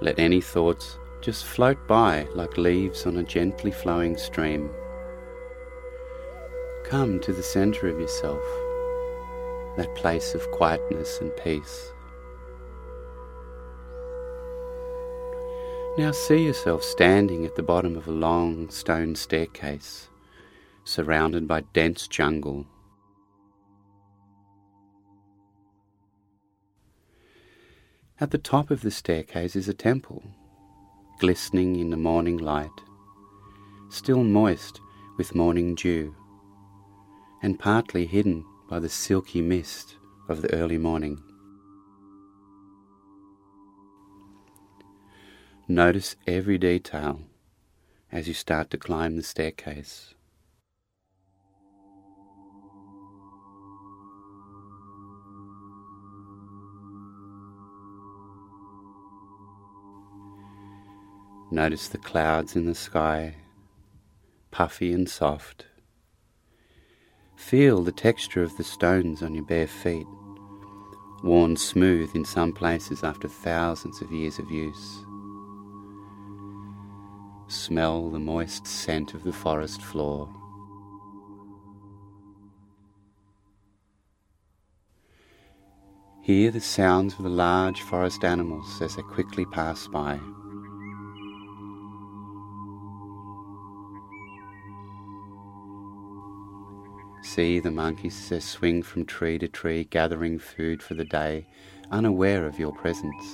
Let any thoughts just float by like leaves on a gently flowing stream. Come to the centre of yourself, that place of quietness and peace. Now see yourself standing at the bottom of a long stone staircase, surrounded by dense jungle. At the top of the staircase is a temple, glistening in the morning light, still moist with morning dew, and partly hidden by the silky mist of the early morning. Notice every detail as you start to climb the staircase. Notice the clouds in the sky, puffy and soft. Feel the texture of the stones on your bare feet, worn smooth in some places after thousands of years of use. Smell the moist scent of the forest floor. Hear the sounds of the large forest animals as they quickly pass by. See the monkeys as they swing from tree to tree, gathering food for the day, unaware of your presence.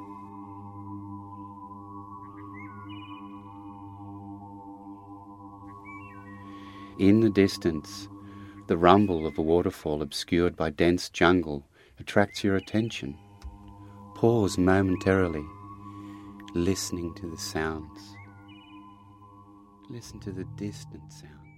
In the distance, the rumble of a waterfall obscured by dense jungle attracts your attention. Pause momentarily, listening to the sounds. Listen to the distant sounds.